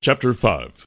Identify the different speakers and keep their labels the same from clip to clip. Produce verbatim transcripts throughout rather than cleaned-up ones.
Speaker 1: Chapter five.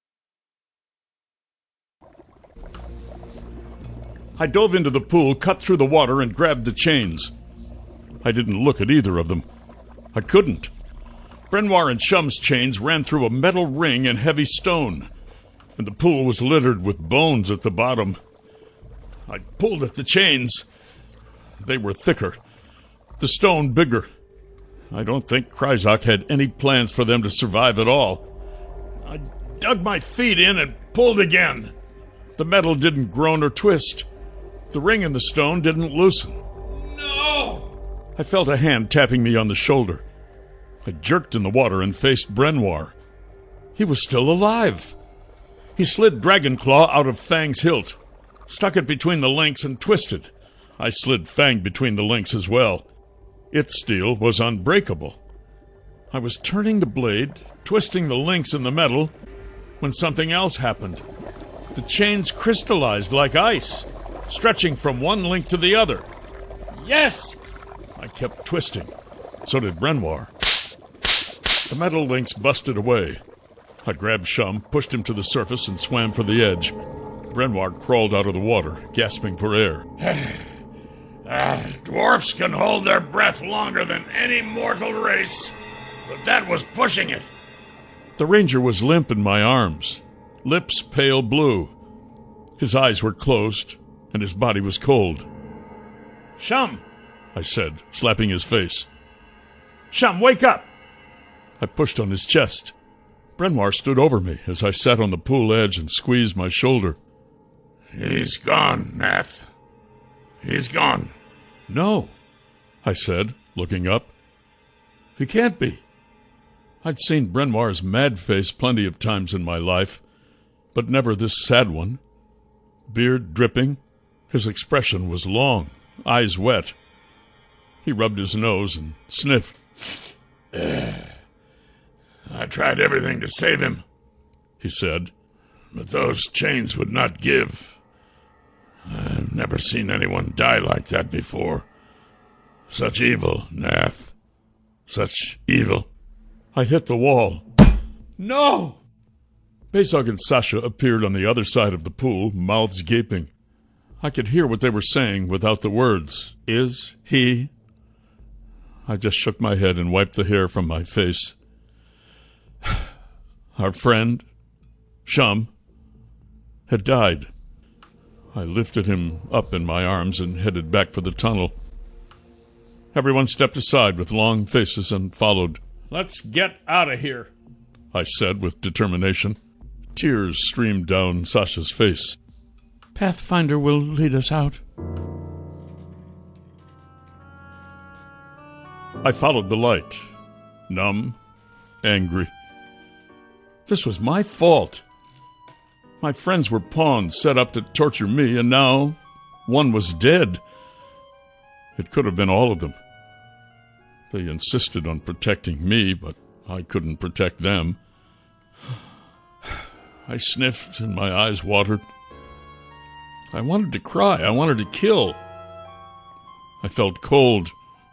Speaker 1: I dove into the pool, cut through the water, and grabbed the chains. I didn't look at either of them. I couldn't. Brenoir and Shum's chains ran through a metal ring and heavy stone, and the pool was littered with bones at the bottom. I pulled at the chains. They were thicker, the stone bigger. I don't think Kryzak had any plans for them to survive at all. I dug my feet in and pulled again. The metal didn't groan or twist. The ring in the stone didn't loosen.
Speaker 2: No!
Speaker 1: I felt a hand tapping me on the shoulder. I jerked in the water and faced Brenoir. He was still alive. He slid Dragonclaw out of Fang's hilt, stuck it between the links and twisted. I slid Fang between the links as well. Its steel was unbreakable. I was turning the blade, twisting the links in the metal, when something else happened. The chains crystallized like ice, stretching from one link to the other.
Speaker 2: Yes!
Speaker 1: I kept twisting. So did Brenoir. The metal links busted away. I grabbed Shum, pushed him to the surface, and swam for the edge. Brenoir crawled out of the water, gasping for air.
Speaker 2: Ah, dwarfs can hold their breath longer than any mortal race, but that was pushing it.
Speaker 1: The ranger was limp in my arms, lips pale blue. His eyes were closed, and his body was cold.
Speaker 2: Shum,
Speaker 1: I said, slapping his face.
Speaker 2: Shum, wake up!
Speaker 1: I pushed on his chest. Brenoir stood over me as I sat on the pool edge and squeezed my shoulder.
Speaker 2: He's gone, Nath. He's gone.
Speaker 1: No, I said, looking up. He can't be. I'd seen Brenoir's mad face plenty of times in my life, but never this sad one. Beard dripping, his expression was long, eyes wet. He rubbed his nose and sniffed.
Speaker 2: I tried everything to save him,
Speaker 1: he said,
Speaker 2: but those chains would not give. I've never seen anyone die like that before. Such evil, Nath. Such evil.
Speaker 1: I hit the wall.
Speaker 2: No!
Speaker 1: Bezog and Sasha appeared on the other side of the pool, mouths gaping. I could hear what they were saying without the words. Is he? I just shook my head and wiped the hair from my face. Our friend, Shum, had died. I lifted him up in my arms and headed back for the tunnel. Everyone stepped aside with long faces and followed.
Speaker 2: Let's get out of here,
Speaker 1: I said with determination. Tears streamed down Sasha's face.
Speaker 3: Pathfinder will lead us out.
Speaker 1: I followed the light, numb, angry. This was my fault. My friends were pawns set up to torture me, and now one was dead. It could have been all of them. They insisted on protecting me, but I couldn't protect them. I sniffed and my eyes watered. I wanted to cry. I wanted to kill. I felt cold.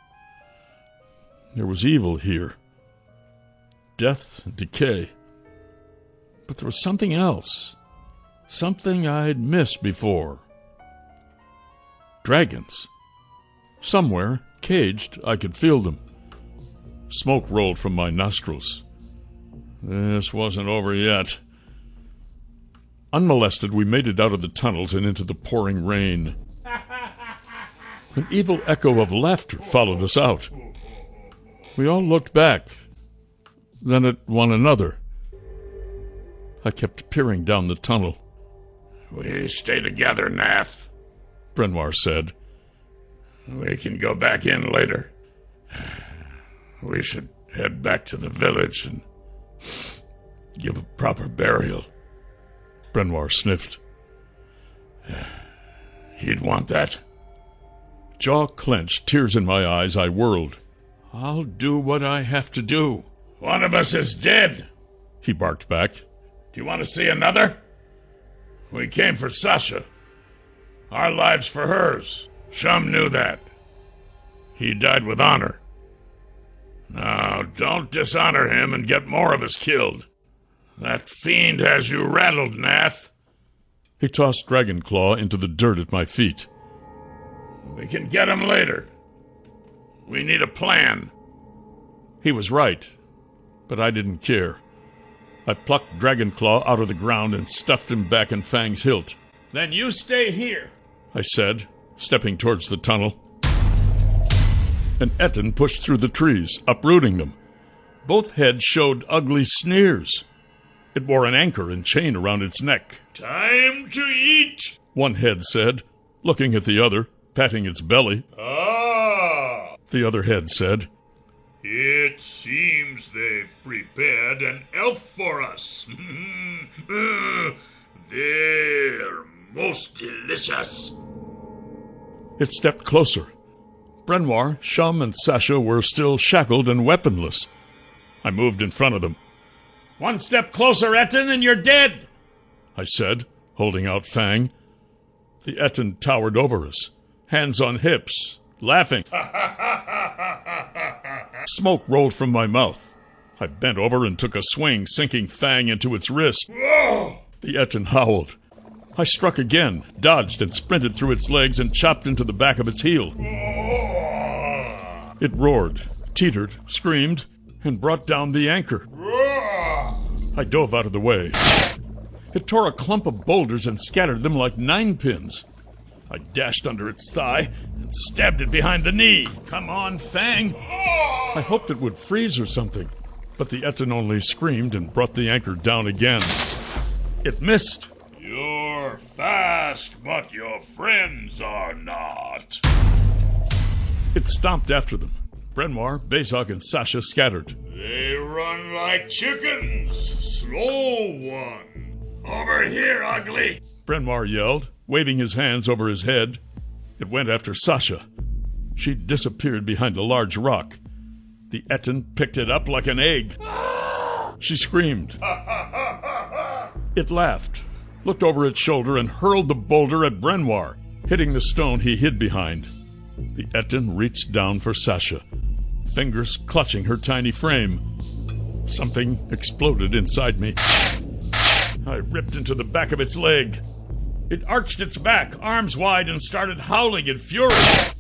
Speaker 1: There was evil here. Death and decay. But there was something else. Something I'd missed before. Dragons. Somewhere, caged, I could feel them. Smoke rolled from my nostrils. This wasn't over yet. Unmolested, we made it out of the tunnels and into the pouring rain. An evil echo of laughter followed us out. We all looked back, then at one another. I kept peering down the tunnel.
Speaker 2: We stay together, Nath,
Speaker 1: Brenoir said.
Speaker 2: We can go back in later. We should head back to the village and give a proper burial.
Speaker 1: Brenoir sniffed.
Speaker 2: He'd want that.
Speaker 1: Jaw clenched, tears in my eyes, I whirled. I'll do what I have to do.
Speaker 2: One of us is dead,
Speaker 1: he barked back.
Speaker 2: Do you want to see another? We came for Sasha. Our lives for hers. Shum knew that. He died with honor. Now, don't dishonor him and get more of us killed. That fiend has you rattled, Nath.
Speaker 1: He tossed Dragonclaw into the dirt at my feet.
Speaker 2: We can get him later. We need a plan.
Speaker 1: He was right, but I didn't care. I plucked Dragonclaw out of the ground and stuffed him back in Fang's hilt.
Speaker 2: Then you stay here,
Speaker 1: I said, stepping towards the tunnel. An Etten pushed through the trees, uprooting them. Both heads showed ugly sneers. It wore an anchor and chain around its neck.
Speaker 2: Time to eat,
Speaker 1: one head said, looking at the other, patting its belly.
Speaker 2: Ah!
Speaker 1: The other head said,
Speaker 2: It seems they've prepared an elf for us. They're most delicious.
Speaker 1: It stepped closer. Brenoir, Shum, and Sasha were still shackled and weaponless. I moved in front of them.
Speaker 2: One step closer, Etten, and you're dead,
Speaker 1: I said, holding out Fang. The Etten towered over us, hands on hips, laughing. Smoke rolled from my mouth. I bent over and took a swing, sinking Fang into its wrist.
Speaker 2: Whoa!
Speaker 1: The Etten howled. I struck again, dodged and sprinted through its legs and chopped into the back of its heel. It roared, teetered, screamed, and brought down the anchor. I dove out of the way. It tore a clump of boulders and scattered them like ninepins. I dashed under its thigh and stabbed it behind the knee. Come on, Fang! I hoped it would freeze or something, but the Etten only screamed and brought the anchor down again. It missed.
Speaker 2: You're fast, but your friends are not.
Speaker 1: It stomped after them. Brenoir, Bezok, and Sasha scattered.
Speaker 2: They run like chickens. Slow one. Over here, ugly.
Speaker 1: Brenoir yelled, waving his hands over his head. It went after Sasha. She disappeared behind a large rock. The Etten picked it up like an egg. She screamed. It laughed, looked over its shoulder, and hurled the boulder at Brenoir, hitting the stone he hid behind. The Etten reached down for Sasha, fingers clutching her tiny frame. Something exploded inside me. I ripped into the back of its leg. It arched its back, arms wide, and started howling in fury.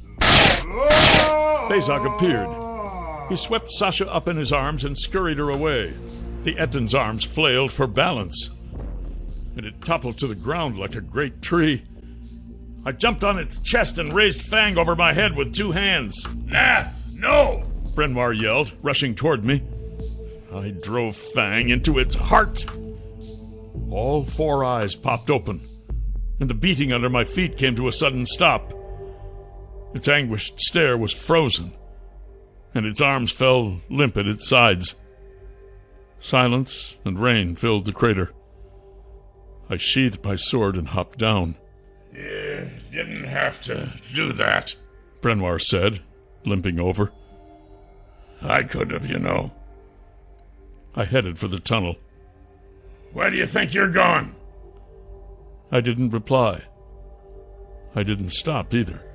Speaker 1: Bezok appeared. He swept Sasha up in his arms and scurried her away. The Etten's arms flailed for balance, and it toppled to the ground like a great tree. I jumped on its chest and raised Fang over my head with two hands.
Speaker 2: Nath, no!
Speaker 1: Brenoir yelled, rushing toward me. I drove Fang into its heart. All four eyes popped open, and the beating under my feet came to a sudden stop. Its anguished stare was frozen, and its arms fell limp at its sides. Silence and rain filled the crater. I sheathed my sword and hopped down.
Speaker 2: You didn't have to do that,
Speaker 1: Brenoir said, limping over.
Speaker 2: I could have, you know.
Speaker 1: I headed for the tunnel.
Speaker 2: Where do you think you're going?
Speaker 1: I didn't reply. I didn't stop either.